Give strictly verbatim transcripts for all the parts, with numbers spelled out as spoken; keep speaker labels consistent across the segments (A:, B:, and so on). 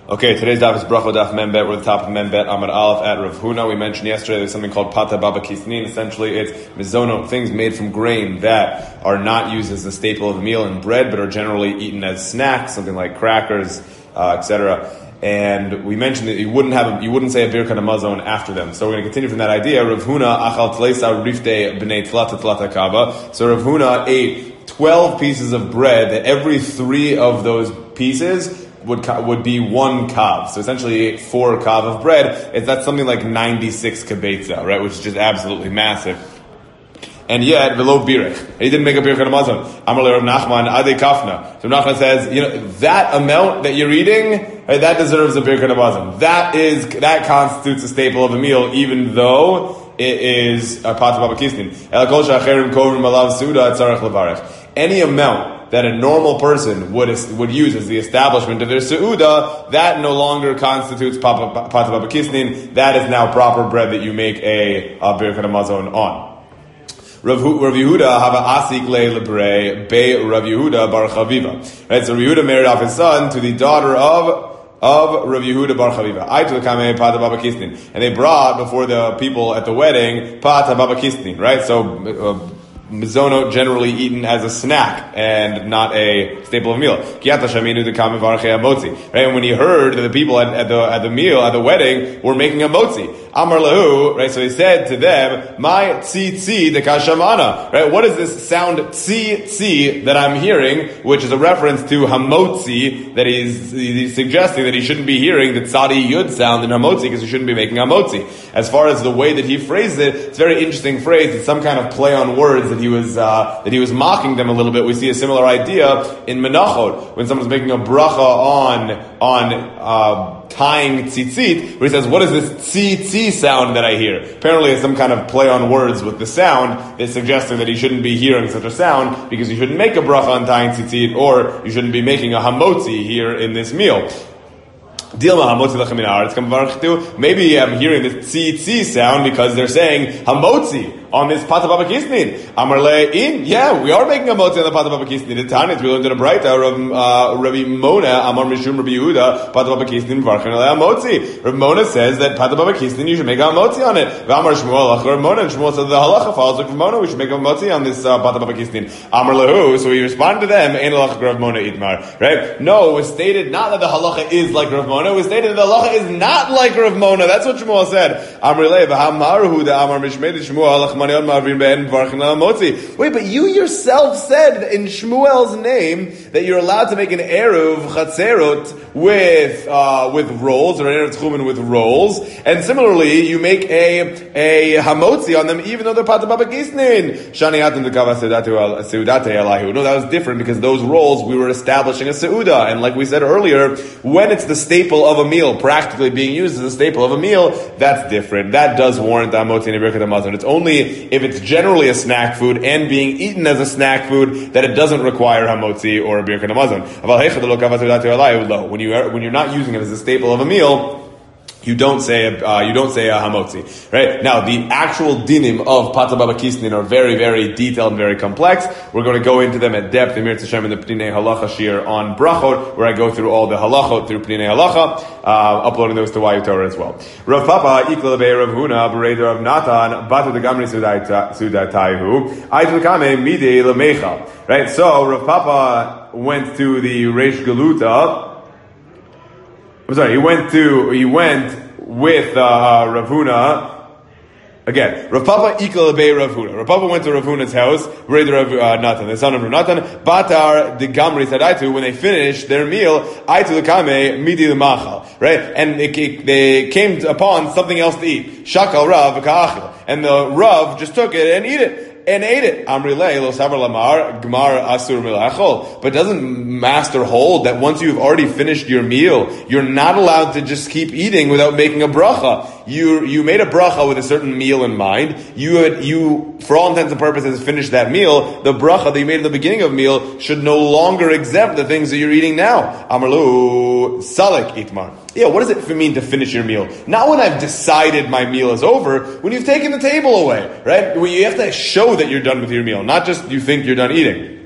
A: Okay, today's daf is Bracha Daf Membet. We're at the top of Membet Amar Aleph at Rav Huna. We mentioned yesterday there's something called Pata Baba Kisnin. Essentially, it's mizono, things made from grain that are not used as the staple of a meal and bread, but are generally eaten as snacks, something like crackers, uh, et cetera. And we mentioned that you wouldn't have a, you wouldn't say a birkat hamazon after them. So we're going to continue from that idea. Rav Huna achal tleisa rifte b'nei tlata tlata kava. So Rav Huna ate twelve pieces of bread that every three of those pieces would would be one kav. So essentially he ate four kav of bread. It's that's something like ninety-six kibetza, right? Which is just absolutely massive. And yet, velo birich. He didn't make a birkat hamazon. Amar le Rav Nachman ade kafna. So Rav Nachman says, you know, that amount that you're eating, right, that deserves a birkat hamazon. That is, that constitutes a staple of a meal, even though it is a pat baba kisnin. El kol she'acherim kovrim alav suda tzarech levarech. Any amount that a normal person would would use as the establishment of their seuda, that no longer constitutes pata baba kisnin. That is now proper bread that you make a, a birkat hamazon on. Rav Yehuda have a asik le lebre be Rav Yehuda bar Chaviva. Right, so Rav Yehuda married off his son to the daughter of of Rav Yehuda bar Chaviva. I took kame pata baba kisnin, and they brought before the people at the wedding pata baba kisnin. Right, so. Uh, Mizono generally eaten as a snack and not a staple of meal. Right? And when he heard that the people at, at the at the meal, at the wedding, were making a motzi, Amar lahu, right? So he said to them, "My tzi tzi de kashamana." Right? What is this sound tzi tzi that I'm hearing? Which is a reference to hamotzi that he's, he's suggesting that he shouldn't be hearing the tzadi yud sound in hamotzi because he shouldn't be making hamotzi. As far as the way that he phrased it, it's a very interesting phrase. It's some kind of play on words that he was uh, that he was mocking them a little bit. We see a similar idea in menachot when someone's making a bracha on on uh, tying tzitzit, where he says, "What is this tzi tzi sound that I hear?" Apparently, it's some kind of play on words with the sound. It's suggesting that he shouldn't be hearing such a sound because you shouldn't make a bracha on tying tzitzit, or you shouldn't be making a hamotzi here in this meal. Maybe I'm hearing this tzi tzi sound because they're saying hamotzi on this pata baba kisnin. Amar le'in, yeah, we are making a motzi on the pata baba kisnin. The Tanit, we learned in a brayta of Rabbi Mona, Amar Mishum Rabbi Yehuda, pata baba kisnin varchan alei hamotzi. Rabbi Mona says that pata baba kisnin you should make a motzi on it. Amar Shmuel achar Rabbi Mona, and Shmuel said the halacha follows like Rabbi Mona, we should make a motzi on this uh, pata baba kisnin. Amar lehu, so he responded to them, ein halacha Rabbi Mona itmar, right? No, it was stated not that the halacha is like Rabbi Mona. It was stated that the halacha is not like Rav Mona. That's what Shmuel said. Wait, but you yourself said in Shmuel's name that you're allowed to make an eruv chatzerot with uh, with rolls, or an eruv tchumen with rolls, and similarly you make a a hamotzi on them even though they're pata baba kisnin. Shaniatim dekava seudate alahu. No, that was different because those rolls we were establishing a seuda, and like we said earlier, when it's the staple of a meal, practically being used as a staple of a meal, that's different. That does warrant hamotzi and birkat hamazon. It's only if it's generally a snack food and being eaten as a snack food that it doesn't require hamotzi or a birkat hamazon. When you are, when you're not using it as a staple of a meal, you don't say a, uh, you don't say a hamotzi, right? Now, the actual dinim of pata baba kisnin are very, very detailed and very complex. We're going to go into them at depth in Mir Tzashem in the Pnei Halacha Shir on brachot, where I go through all the halachot through Pnei Halacha, uh, uploading those to Wayu Torah as well. Rav Papa ikla be Rav Huna b'reider of Natan batu the gamri sudatayhu aitu kame midei lemecha. Right? So Rav Papa went to the Reish Galuta. I'm sorry, he went to, he went with, uh, Rav Huna. Again, Rav Papa ikal be Rav Huna. Rav Papa went to Rav Huna's house, Rav uh, Natan, the son of Rav Natan, Batar de Gamri Sadaitu, when they finished their meal, Aitu lekame midi lemachal. Right? And it, it, they came upon something else to eat. Shakal Rav ka'achil. And the Rav just took it and eat it. And ate it. Amri le lo savar lamar gmar asur milachol. But doesn't Master hold that once you've already finished your meal, you're not allowed to just keep eating without making a bracha? You you made a bracha with a certain meal in mind. You had, you, for all intents and purposes, finished that meal. The bracha that you made at the beginning of the meal should no longer exempt the things that you're eating now. Amrlu salik itmar. Yeah, what does it mean to finish your meal? Not when I've decided my meal is over, when you've taken the table away, right? When you have to show that you're done with your meal, not just you think you're done eating.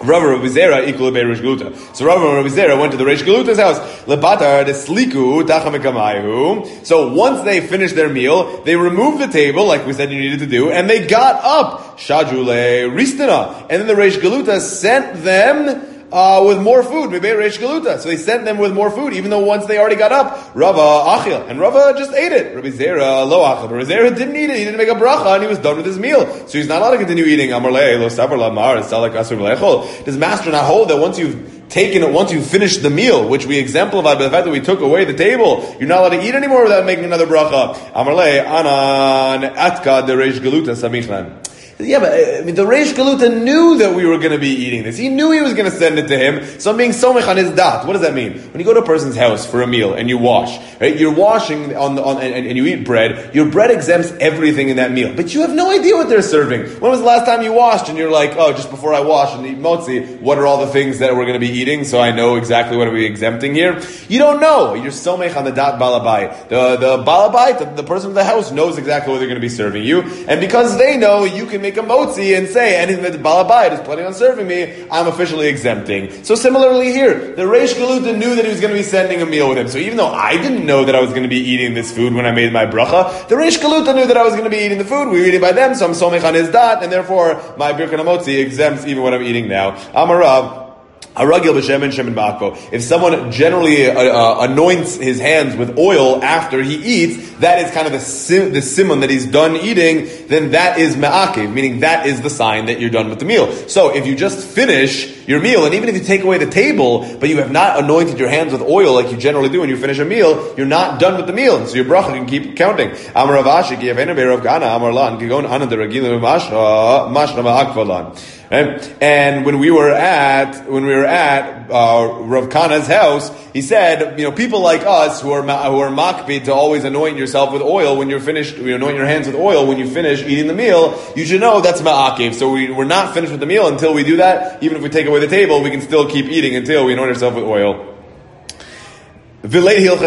A: Rav Rav Zera equal Reish Galuta. So Rav Rav Zera went to the Reish Galuta's house. Lebatar the sliku tachamekamayu. So once they finished their meal, they removed the table, like we said you needed to do, and they got up. Shadrule Ristina. And then the Reish Galuta sent them Uh, with more food, maybe Reish Galuta. So they sent them with more food, even though once they already got up, Rava achil, and Rava just ate it. Rabbi Zera lo achil, but Rabbi Zera didn't eat it. He didn't make a bracha, and he was done with his meal, so he's not allowed to continue eating. Amar le lo savar lamar salak asur v'lechol. Does master not hold that once you've taken it, once you've finished the meal, which we exemplified by the fact that we took away the table, you're not allowed to eat anymore without making another bracha? Amar le anan atka de Reish Galuta samichlan. Yeah, but I mean, the Reish Galuta knew that we were going to be eating this. He knew he was going to send it to him. So I'm being somech on his dat. What does that mean? When you go to a person's house for a meal and you wash, right? You're washing on the, on, and, and you eat bread. Your bread exempts everything in that meal, but you have no idea what they're serving. When was the last time you washed? And you're like, oh, just before I wash and eat motzi, what are all the things that we're going to be eating? So I know exactly what are we exempting here. You don't know. You're somech on the dat balabai. The the balabai, the, the person of the house knows exactly what they're going to be serving you, and because they know, you can make a motzi and say anything that the balabait is planning on serving me, I'm officially exempting. So similarly here, the Reish Galuta knew that he was going to be sending a meal with him. So even though I didn't know that I was going to be eating this food when I made my bracha, the Reish Galuta knew that I was going to be eating the food. We were eating by them, so I'm somech on his dat, and therefore my birkat hamotzi exempts even what I'm eating now. Amarav. Aragil b'shemen shemen ba'akvo. If someone generally uh, uh, anoints his hands with oil after he eats, that is kind of the sim, the simon that he's done eating, then that is ma'akiv, meaning that is the sign that you're done with the meal. So if you just finish your meal, and even if you take away the table, but you have not anointed your hands with oil like you generally do when you finish a meal, you're not done with the meal, and so your bracha can keep counting. Amar Rav Ashi, ki yavena be'Rav Gana, Amar Lan, ki gon ana deragil mashra, mashra ma'akva lan. Right? And when we were at when we were at uh, Rav Kana's house, he said, you know, people like us who are who are makpid to always anoint yourself with oil when you're finished, you anoint your hands with oil when you finish eating the meal. You should know that's ma'akev. So we, we're not finished with the meal until we do that. Even if we take away the table, we can still keep eating until we anoint ourselves with oil. And by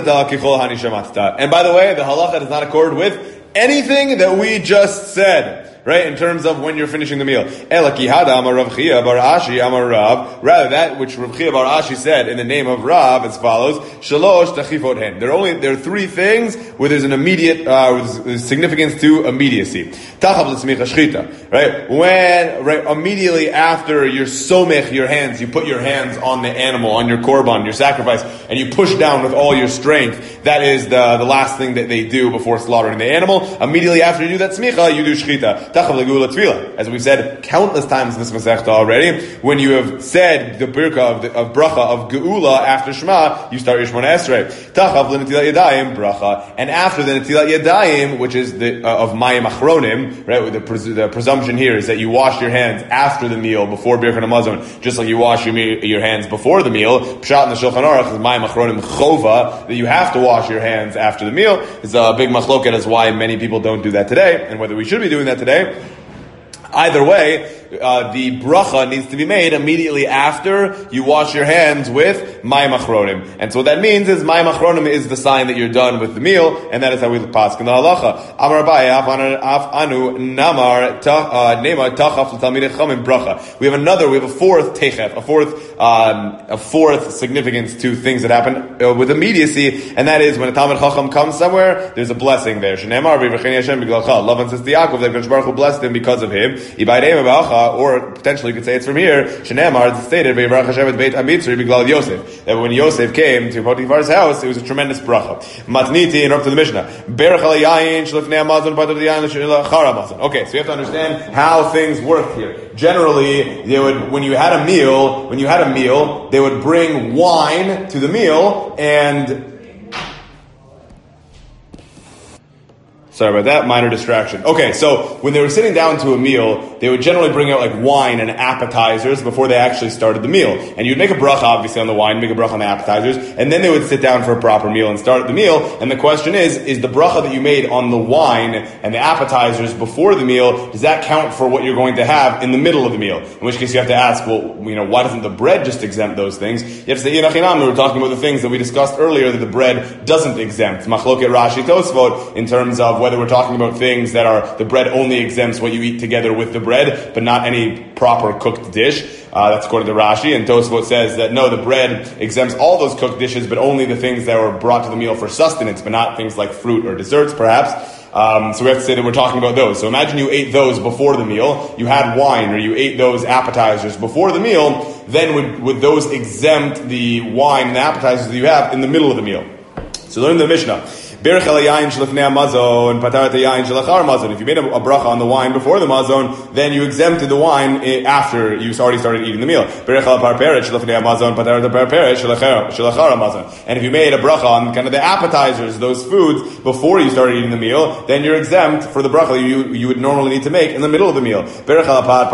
A: the way, the halacha does not accord with anything that we just said. Right, in terms of when you're finishing the meal. Elaki hada amar Rav Chia bar Ashi amar Rav. Rather, that which Rav Chia bar Ashi said in the name of Rav as follows: Shalosh tachifot hen. There are only there are three things where there's an immediate uh, there's significance to immediacy. Tachav l'smicha shchita. Right, when right immediately after you somech your hands, you put your hands on the animal, on your korban, your sacrifice, and you push down with all your strength. That is the the last thing that they do before slaughtering the animal. Immediately after you do that smicha, you do shchita. As we've said countless times in this Masechta already, when you have said the birka of, the, of bracha of geula after Shema, you start your Shemona Esrei. Tachav l'netilat yadayim bracha, and after the netilat yadayim, which is the uh, of mayim achronim, right? The, pres- the presumption here is that you wash your hands after the meal before birkat hamazon, just like you wash your, your hands before the meal. Pshat in the Shulchan Aruch is mayim achronim chova, that you have to wash your hands after the meal. It's a big machloket as why many people don't do that today, and whether we should be doing that today. Either way, uh, the bracha needs to be made immediately after you wash your hands with mayim achronim. And so what that means is mayim achronim is the sign that you're done with the meal, and that is how we pass in the halacha. Amar Abaye, af anu namar nema tachaf l'talmidei chachamim bracha. We have another, we have a fourth techef, a fourth, um, a fourth significance to things that happen uh, with immediacy, and that is when a talmid chacham comes somewhere, there's a blessing there. Shneimar v'yivcheni Hashem b'glalcha. Lavan says to Yaakov that Kadosh Baruch Hu blessed him because of him. Or potentially you could say it's from here. Shneimar, it's stated V'yivrak Hashem et Beit Amitzri b'glal Yosef, that when Yosef came to Potiphar's house, it was a tremendous bracha. Matniti, and up to the Mishnah. Berach al yayin shlifnei hamazon patur yayin l'char hamazon. Okay, so you have to understand how things work here. Generally, they would when you had a meal, when you had a meal, they would bring wine to the meal and. Sorry about that, minor distraction. Okay, so when they were sitting down to a meal, they would generally bring out like wine and appetizers before they actually started the meal. And you'd make a bracha, obviously, on the wine, make a bracha on the appetizers, and then they would sit down for a proper meal and start the meal. And the question is, is the bracha that you made on the wine and the appetizers before the meal, does that count for what you're going to have in the middle of the meal? In which case you have to ask, well, you know, why doesn't the bread just exempt those things? You have to say, Inachinam, we were talking about the things that we discussed earlier that the bread doesn't exempt. Machloket Rashi Tosfot, in terms of whether we're talking about things that are, the bread only exempts what you eat together with the bread, but not any proper cooked dish. Uh, that's according to Rashi, and Tosfot says that no, the bread exempts all those cooked dishes, but only the things that were brought to the meal for sustenance, but not things like fruit or desserts, perhaps. Um, so we have to say that we're talking about those. So imagine you ate those before the meal, you had wine, or you ate those appetizers before the meal, then would, would those exempt the wine and the appetizers that you have in the middle of the meal? So learn the Mishnah. If you made a, a bracha on the wine before the mazon, then you exempted the wine after you already started eating the meal. And if you made a bracha on kind of the appetizers, those foods, before you started eating the meal, then you're exempt for the bracha you, you would normally need to make in the middle of the meal. And if you made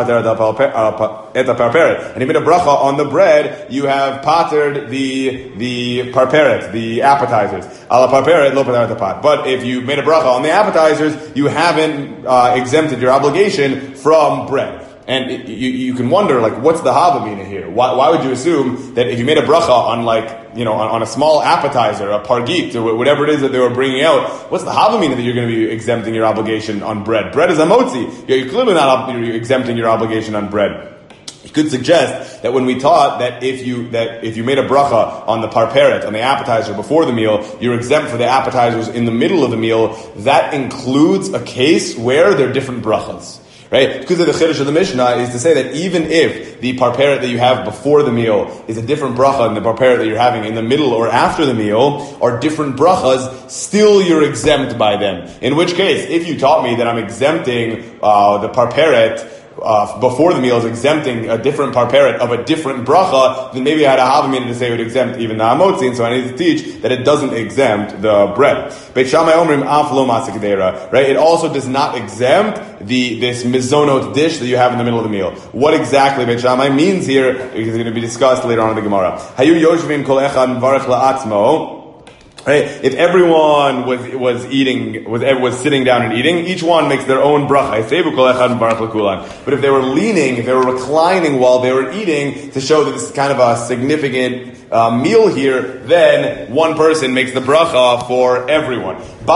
A: a bracha on the bread, you have patered the the parperet, the appetizers. But if you made a bracha on the appetizers, you haven't uh, exempted your obligation from bread. And it, you, you can wonder, like, what's the havamina here? Why, why would you assume that if you made a bracha on, like, you know, on, on a small appetizer, a pargit, or whatever it is that they were bringing out, what's the havamina that you're going to be exempting your obligation on bread? Bread is a motzi. You're clearly not you're exempting your obligation on bread. You could suggest that when we taught that if you that if you made a bracha on the parperet, on the appetizer before the meal, you're exempt for the appetizers in the middle of the meal, that includes a case where there are different brachas. Right? Because of the chiddush of the Mishnah is to say that even if the parperet that you have before the meal is a different bracha than the parperet that you're having in the middle or after the meal, are different brachas, still you're exempt by them. In which case, if you taught me that I'm exempting uh, the parperet Uh, before the meal is exempting a different parperet of a different bracha, then maybe I had a havamina to say it would exempt even the hamotzi, and so I need to teach that it doesn't exempt the bread. Beit Shammai omrim af lo masik deira, right? It also does not exempt the this mizonot dish that you have in the middle of the meal. What exactly Beit Shammai means here is going to be discussed later on in the Gemara. Hayu yoshvim kol echad mevarech la'atzmo. Right? If everyone was was eating, was was sitting down and eating, each one makes their own bracha. But if they were leaning, if they were reclining while they were eating, to show that this is kind of a significant uh, meal here, then one person makes the bracha for everyone.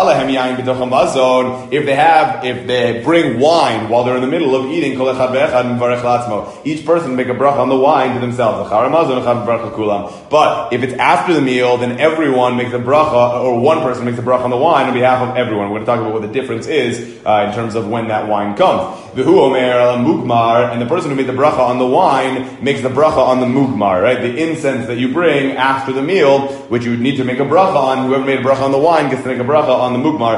A: If they have, if they bring wine while they're in the middle of eating, each person make a bracha on the wine to themselves. But if it's after the meal, then everyone makes a bracha, or one person makes a bracha on the wine on behalf of everyone. We're going to talk about what the difference is uh, in terms of when that wine comes. V'hu omer ala mugmar, and the person who made the bracha on the wine makes the bracha on the mugmar, right? The incense that you bring after the meal, which you would need to make a bracha on. Whoever made a bracha on the wine gets to make a bracha on the mugmar.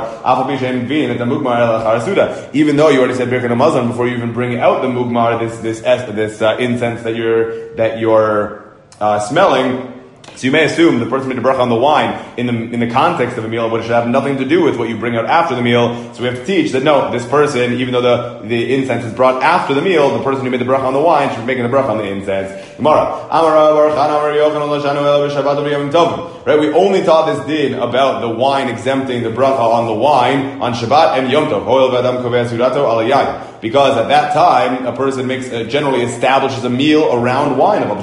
A: Even though you already said birkat hamazon before you even bring out the mugmar, this this this uh, incense that you're that you're uh, smelling. So you may assume the person made a bracha on the wine in the in the context of a meal, which should have nothing to do with what you bring out after the meal. So we have to teach that no, this person, even though the, the incense is brought after the meal, the person who made the bracha on the wine should be making the bracha on the incense. Gemara. Right? We only taught this din about the wine exempting the bracha on the wine on Shabbat and Yom Tov. Because at that time, a person makes uh, generally establishes a meal around wine. But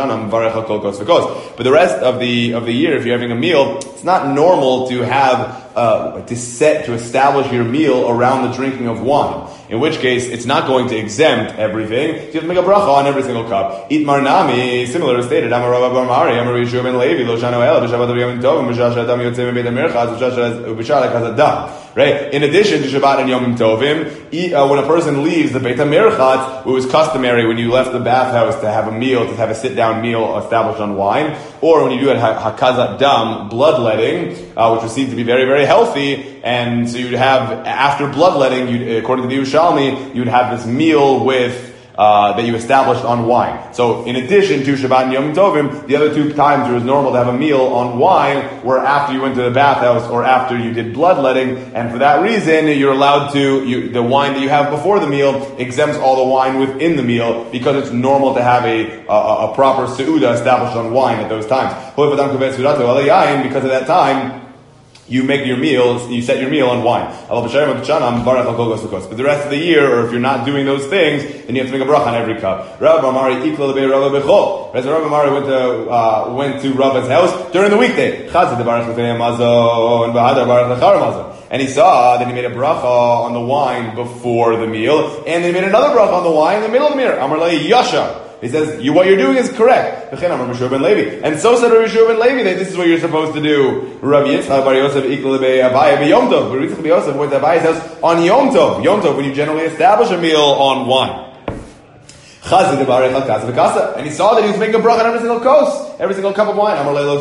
A: the rest of the of the year, if you're having a meal, it's not normal to have uh, to set to establish your meal around the drinking of wine. In which case, it's not going to exempt everything. So you have to make a bracha on every single cup. Eat marnami, similar to stated. Amar Rabba Bar Mari, Amar Yishuv ben Levi, Lo Shanu Ela, B'Shabbat Yom Tov, B'Shah Shadam Yotzei Mebeit HaMirchaz, B'Shah Lekazadam. Right? In addition to Shabbat and Yom Tovim, eat, uh, when a person leaves the Beit HaMirchatz, it was customary when you left the bathhouse to have a meal, to have a sit-down meal established on wine, or when you do it Hakazat Dam, bloodletting, uh, which was seen to be very, very healthy, and so you'd have, after bloodletting, you'd, according to the Yerushalmi, you'd have this meal with Uh, that you established on wine. So, in addition to Shabbat and Yom Tovim, the other two times it was normal to have a meal on wine were after you went to the bathhouse or after you did bloodletting, and for that reason, you're allowed to, you, the wine that you have before the meal exempts all the wine within the meal because it's normal to have a, a, a proper seuda established on wine at those times. Because of that time, you make your meals, you set your meal on wine. But the rest of the year, or if you're not doing those things, then you have to make a bracha on every cup. Rabbi Mari ikla lebei Rabbi Bechol. Rabbi Mari went to uh, went to Rabbi's house during the weekday. And he saw that he made a bracha on the wine before the meal, and then he made another bracha on the wine in the middle of the meal. Amar lei yasha. He says, you, what you're doing is correct. And so said Rabbi Shua ben Levi that this is what you're supposed to do. Rabbi Yitzchak bar Yosef ikla be'Abaye be'Yom Tov. Rabbi Yitzchak bar Yosef, what Abaye says, on Yom Tov. Yom Tov, when you generally establish a meal on wine. And he saw that he was making a bracha on every single kos, every single cup of wine.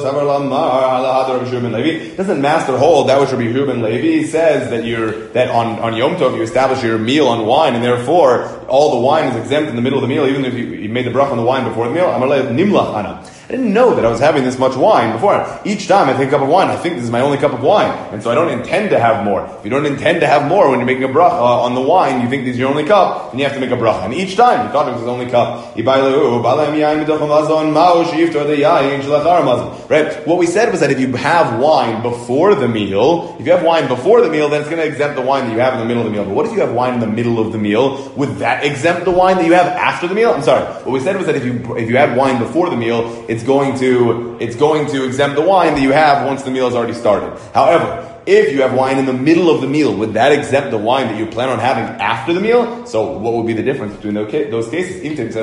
A: Doesn't master hold that which Rabbi Shua ben Levi says that you're that on, on Yom Tov you establish your meal on wine, and therefore all the wine is exempt in the middle of the meal, even if you, you made the bracha on the wine before the meal. I didn't know that I was having this much wine before. Each time I take a cup of wine, I think this is my only cup of wine, and so I don't intend to have more. If you don't intend to have more when you're making a bracha on the wine, you think this is your only cup, then you have to make a bracha. And each time you thought it was his only cup. Right? What we said was that if you have wine before the meal, if you have wine before the meal, then it's going to exempt the wine that you have in the middle of the meal. But what if you have wine in the middle of the meal? Would that exempt the wine that you have after the meal? I'm sorry. What we said was that if you if you had wine before the meal, it's going to it's going to exempt the wine that you have once the meal has already started. However, if you have wine in the middle of the meal, would that exempt the wine that you plan on having after the meal? So what would be the difference between those cases?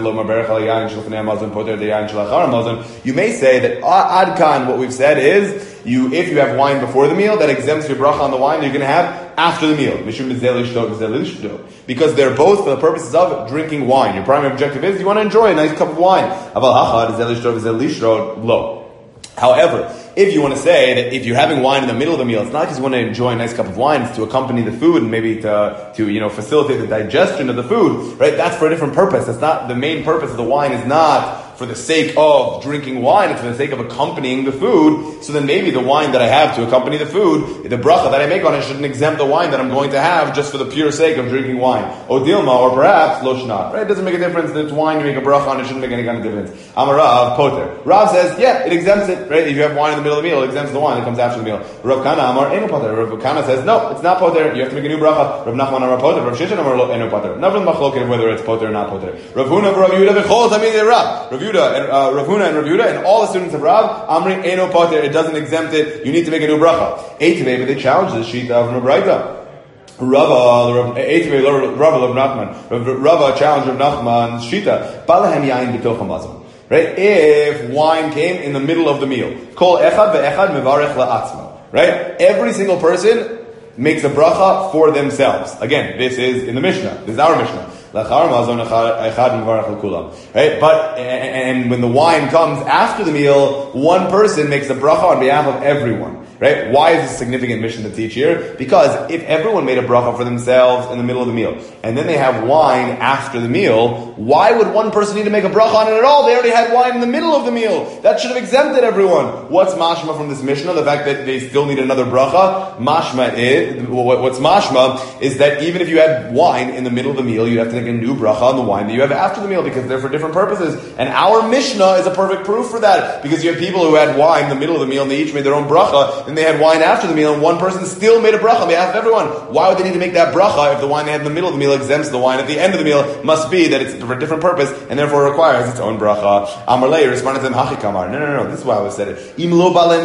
A: You may say that ad kan, what we've said is, you if you have wine before the meal, that exempts your bracha on the wine that you're going to have after the meal. Because they're both for the purposes of drinking wine. Your primary objective is you want to enjoy a nice cup of wine. However, if you want to say that if you're having wine in the middle of the meal, it's not because you want to enjoy a nice cup of wine, it's to accompany the food and maybe to, to you know, facilitate the digestion of the food, right? That's for a different purpose. That's not, the main purpose of the wine is not for the sake of drinking wine, it's for the sake of accompanying the food. So then maybe the wine that I have to accompany the food, the bracha that I make on it shouldn't exempt the wine that I'm going to have just for the pure sake of drinking wine. O dilma, or perhaps lo shnat, right? It doesn't make a difference if it's wine you make a bracha on, it shouldn't make any kind of difference. Amar Rav, poter. Rav says, yeah, it exempts it, right? If you have wine in the middle of the meal, it exempts the wine that comes after the meal. Rav Kana Amar, eno poter. Rav Kana says, no, it's not poter, you have to make a new bracha. Rav Nachman Amar poter. Rav Sheshet Amar eno poter. Not from machloket whether it's poter or not poter. Rav Huna, Rav Yehuda, v'chol tamid Rav. Rav Yehuda, and uh, Rav Huna and Rav Yehuda and all the students of Rav, Amri eno poter, it doesn't exempt it, you need to make a new bracha. Eitivei, but they challenge this shita of Rabraita. Rava, Eitivei, Rava of Nachman. Rava challenged Rav Nachman's shita. Balahem yain b'toch hamazon. Right? If wine came in the middle of the meal. Kol echad ve'echad mevarech la'atzma. Right? Every single person makes a bracha for themselves. Again, this is in the Mishnah. This is our Mishnah. Right? But, and when the wine comes after the meal, one person makes a bracha on behalf of everyone. Right? Why is this significant mission to teach here? Because if everyone made a bracha for themselves in the middle of the meal, and then they have wine after the meal, why would one person need to make a bracha on it at all? They already had wine in the middle of the meal. That should have exempted everyone. What's mashma from this Mishnah? The fact that they still need another bracha? Mashma is, what's mashma is that even if you had wine in the middle of the meal, you have to make a new bracha on the wine that you have after the meal because they're for different purposes. And our Mishnah is a perfect proof for that because you have people who had wine in the middle of the meal and they each made their own bracha, and they had wine after the meal, and one person still made a bracha on behalf of everyone. Why would they need to make that bracha if the wine they had in the middle of the meal exempts the wine at the end of the meal? Must be that it's for a different purpose, and therefore requires its own bracha. Amar Lei responded to him, Hachi Kamar. No, no, no, this is why I was said it. We're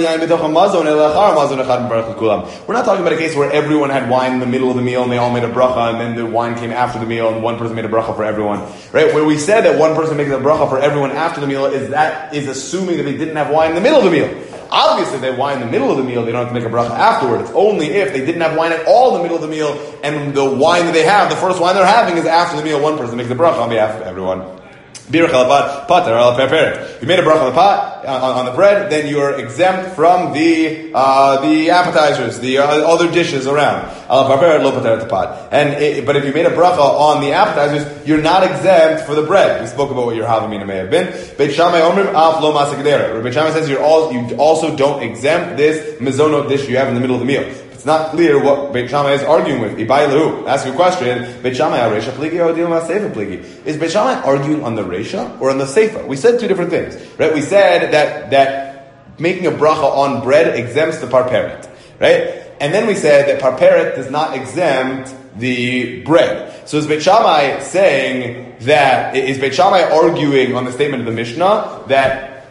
A: not talking about a case where everyone had wine in the middle of the meal, and they all made a bracha, and then the wine came after the meal, and one person made a bracha for everyone. Right? Where we said that one person makes a bracha for everyone after the meal is that is assuming that they didn't have wine in the middle of the meal. Obviously, if they have wine in the middle of the meal, they don't have to make a bracha afterward. It's only if they didn't have wine at all in the middle of the meal, and the wine that they have, the first wine they're having is after the meal, one person makes the bracha on behalf of everyone. If you made a bracha on the pot, on, on the bread, then you are exempt from the uh, the appetizers, the uh, other dishes around. And it, but if you made a bracha on the appetizers, you're not exempt for the bread. We spoke about what your havamina may have been. Beit Shammai omrim af lo masekdera. Beit Shammai says you're all, you also don't exempt this mezonot dish you have in the middle of the meal. It's not clear what Beit Shammai is arguing with. Ibai ask you a question. Beit Shammai Reisha pligi or Dilma Seifa pligi? Is Beit Shammai arguing on the Reisha or on the Seifa? We said two different things, right? We said that that making a bracha on bread exempts the parperet, right? And then we said that parperet does not exempt the bread. So is Beit Shammai saying that is Beit Shammai arguing on the statement of the Mishnah that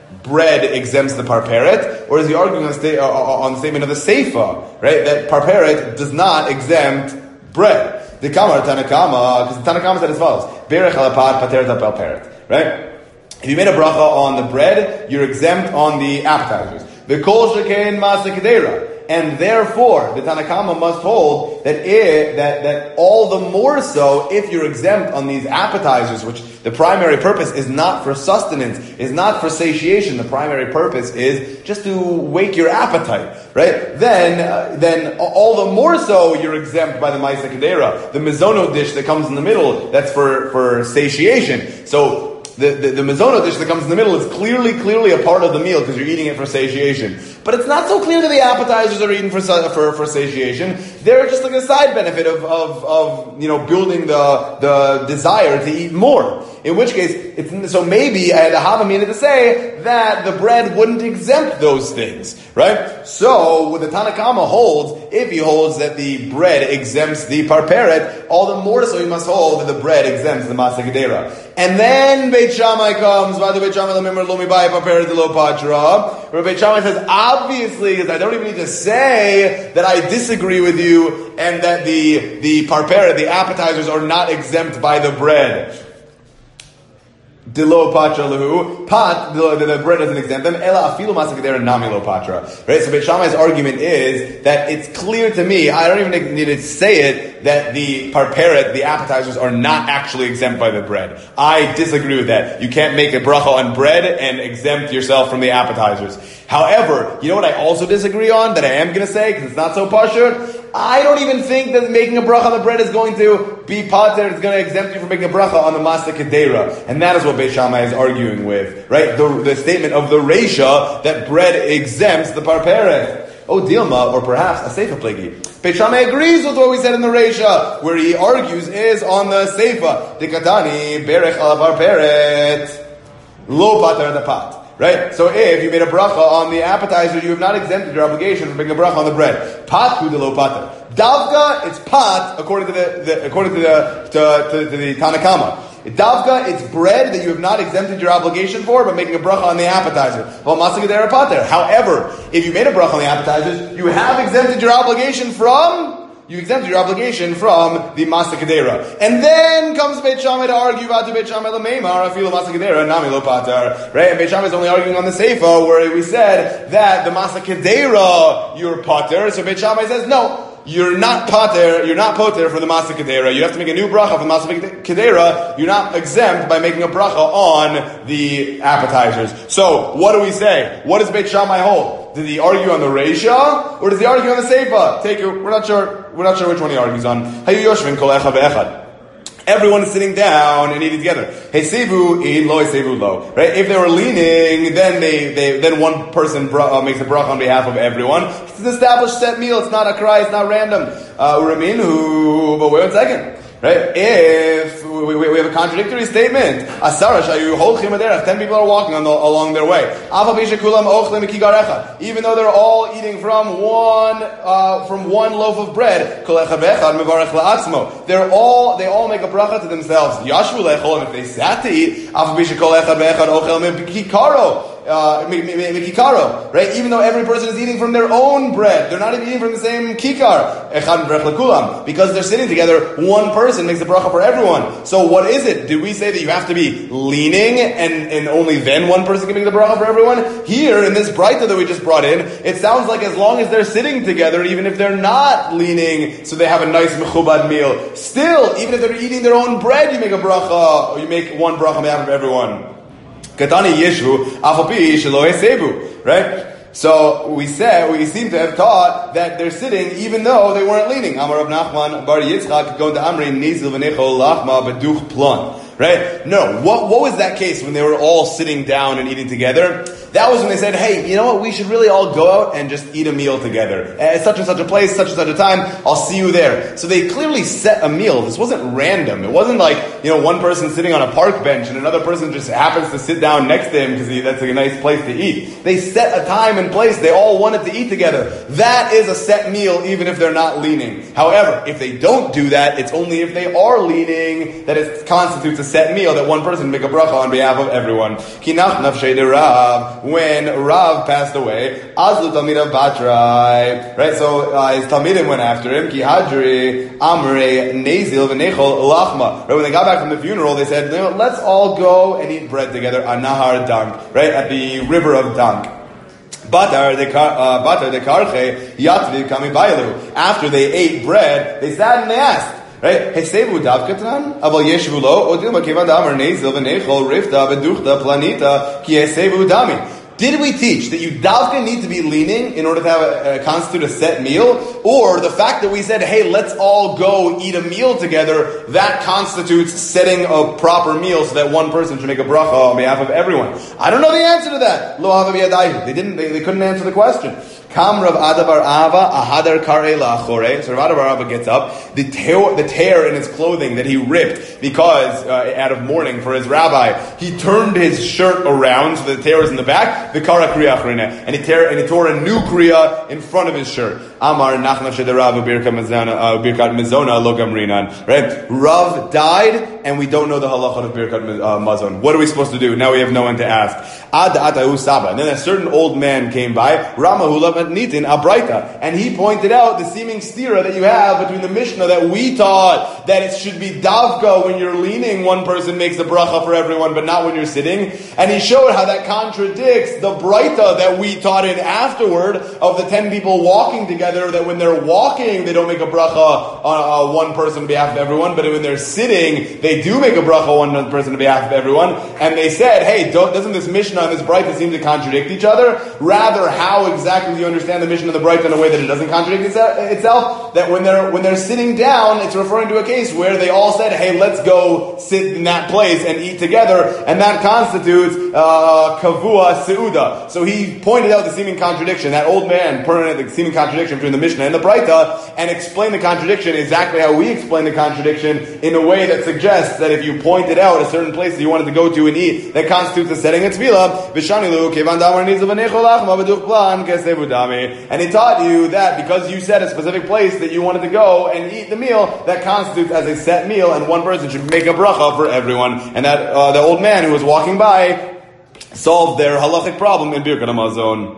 A: bread exempts the parperet, or is he arguing on the, sta- uh, on the statement of the Seifa, right? That parperet does not exempt bread. The Kamar Tanakama, because the Tanakama said as follows: Berech alapad pateret al parperet, right? If you made a bracha on the bread, you're exempt on the appetizers. The kol shekain masa kedera. And therefore, the Tanakama must hold that it, that that all the more so if you're exempt on these appetizers, which the primary purpose is not for sustenance, is not for satiation. The primary purpose is just to wake your appetite, right? Then, uh, then all the more so you're exempt by the Maisa Kedera, the mizono dish that comes in the middle. That's for for satiation. So. The, the, the mizono dish that comes in the middle is clearly, clearly a part of the meal because you're eating it for satiation. But it's not so clear that the appetizers are eaten for, for, for satiation. They're just like a side benefit of, of, of, you know, building the, the desire to eat more. In which case, it's, so maybe I had a Havamina to say that the bread wouldn't exempt those things, right? So, what the Tanakama holds, if he holds that the bread exempts the parperet, all the more so he must hold that the bread exempts the Masa Gedera. And then Beit Shammai comes, Vadu Beit Shammai lemimar lo mibai parperet lo patra. Where Beit Shammai says, obviously, because I don't even need to say that I disagree with you and that the, the parperet, the appetizers, are not exempt by the bread. Dilo patra lehu pat the, the bread doesn't exempt them. Ela afilu masakadera nami lo patra. Right. So Beit Shammai's argument is that it's clear to me. I don't even need to say it that the parperet, the appetizers, are not actually exempt by the bread. I disagree with that. You can't make a bracha on bread and exempt yourself from the appetizers. However, you know what I also disagree on that I am going to say because it's not so pashut. I don't even think that making a bracha on the bread is going to be pater. It's going to exempt you from making a bracha on the masa kedera, and that is what Beit Shammai is arguing with, right? The, the statement of the Reisha that bread exempts the parperet. Oh, Dilma, or perhaps a Seifa plegi. Beit Shammai agrees with what we said in the Reisha, where he argues is on the Seifa. Dikatani berech al parperet lo pater the pat. Right? So if you made a bracha on the appetizer, you have not exempted your obligation from making a bracha on the bread. Pat hu de lo pater. Davka, it's pat, according to the, the according to the to, to, to the Tanakama. Davka, it's bread that you have not exempted your obligation for, but making a bracha on the appetizer. Well, masakadera pater. However, if you made a bracha on the appetizers, you have exempted your obligation from. You exempted your obligation from the Masa Kedera. And then comes Beit Shammai to argue about Beit Shammai l'meimar, afilu Masa Kedera, nami lo pater. Right? And Beit Shammai is only arguing on the Seifa, where we said that the Masa Kedera, you're pater. So Beit Shammai says, no, you're not pater, you're not pater for the Masa Kedera. You have to make a new bracha for the Masa Kedera. You're not exempt by making a bracha on the appetizers. So, what do we say? What does Beit Shammai hold? Did he argue on the Reisha, or does he argue on the Seifa? Take it, we're not sure. We're not sure which one he argues on. Hayu yoshvin kol echad ve'echad. Everyone is sitting down and eating together. Hey sevu in lo, sevu lo. Right? If they were leaning, then they, they then one person bra- uh, makes a bracha on behalf of everyone. It's an established set meal. It's not a cry. It's not random. Uh, uraminu. But wait one second. Right? If we, we, we have a contradictory statement, Asara shayu holchim aderech, ten people are walking on the, along their way. Even though they're all eating from one uh, from one loaf of bread, they're all they all make a bracha to themselves. Yashvu lechol, and if they sat to eat, Uh, mikikaro, right? Even though every person is eating from their own bread, they're not even eating from the same kikar. Because they're sitting together, one person makes a bracha for everyone. So what is it? Did we say that you have to be leaning and, and only then one person can make the bracha for everyone? Here, in this braita that we just brought in, it sounds like as long as they're sitting together, even if they're not leaning, so they have a nice mechubad meal, still, even if they're eating their own bread, you make a bracha, or you make one bracha on behalf of everyone. Katani Yeshu, Afapi Shelo Sebu, right? So we said, we seem to have taught that they're sitting even though they weren't leaning. Amar Rav Nachman Bar Yitzchak going to Amri Nizil V'Nechol Lachma B'Duch Plon. Right? No. What, what was that case when they were all sitting down and eating together? That was when they said, hey, you know what? We should really all go out and just eat a meal together. At such and such a place, such and such a time, I'll see you there. So they clearly set a meal. This wasn't random. It wasn't like, you know, one person sitting on a park bench and another person just happens to sit down next to him because that's a nice place to eat. They set a time and place. They all wanted to eat together. That is a set meal even if they're not leaning. However, if they don't do that, it's only if they are leaning that it constitutes a set meal that one person make a bracha on behalf of everyone. Kinach nafshei de Rav. Rav, when Rav passed away, Azlu Talmida Batrai, right? So uh, his Talmidim went after him. Ki Hadri Amre Nezil V'Nechol Lachma. Right? When they got back from the funeral, they said, you know, let's all go and eat bread together. Anahar Dank, right at the river of Dank. Batar de Batar de Karche Yatvi Kami Bailu. After they ate bread, they sat and they asked. Right? Hesevu davkatran, aval yeshvu lo, odil makevan damar nezil v'nechol rifta v'duchta planita ki hesevu dami. Did we teach that you davka need to be leaning in order to have a, a constitute a set meal? Or the fact that we said, hey, let's all go eat a meal together, that constitutes setting a proper meal so that one person should make a bracha on behalf of everyone? I don't know the answer to that. Lo hava b'yadayim. They didn't, they, they couldn't answer the question. Kam Rav Adavar Ava ahadar karei la'achore. So Rav Adavar Ava gets up. The tear, the tear in his clothing that he ripped because uh, out of mourning for his rabbi, he turned his shirt around so the tear was in the back. The kara kriya achrina, and he tear and he tore a new kriya in front of his shirt. Amar nachna shederav birkat mizona birkat mizona lo gamrinan. Right? Rav died, and we don't know the halachot of birkat uh, mazon. What are we supposed to do? Now we have no one to ask. Ad atahu saba. And then a certain old man came by. Ramahula nitin abraita, and he pointed out the seeming stira that you have between the Mishnah that we taught that it should be davka when you're leaning, one person makes the bracha for everyone, but not when you're sitting. And he showed how that contradicts the braita that we taught in afterward of the ten people walking together, that when they're walking, they don't make a bracha on uh, one person on behalf of everyone, but when they're sitting, they do make a bracha on one person on behalf of everyone. And they said, hey, don't, doesn't this Mishnah and this braita seem to contradict each other? Rather, how exactly do you understand the Mishnah of the braita in a way that it doesn't contradict itself? That when they're when they're sitting down, it's referring to a case where they all said, hey, let's go sit in that place and eat together, and that constitutes uh, kavua seuda. So he pointed out the seeming contradiction. That old man pointed out the seeming contradiction between the Mishnah and the braita, and explained the contradiction exactly how we explain the contradiction, in a way that suggests that if you pointed out a certain place that you wanted to go to and eat, that constitutes a setting a tefillah. V'shanilu kevan damar nizal v'nechol lachma v'duch plan kesevu dami. And he taught you that because you said a specific place that you wanted to go and eat the meal, that constitutes as a set meal, and one person should make a bracha for everyone. And that uh, the old man who was walking by solved their halachic problem in Birkat Hamazon.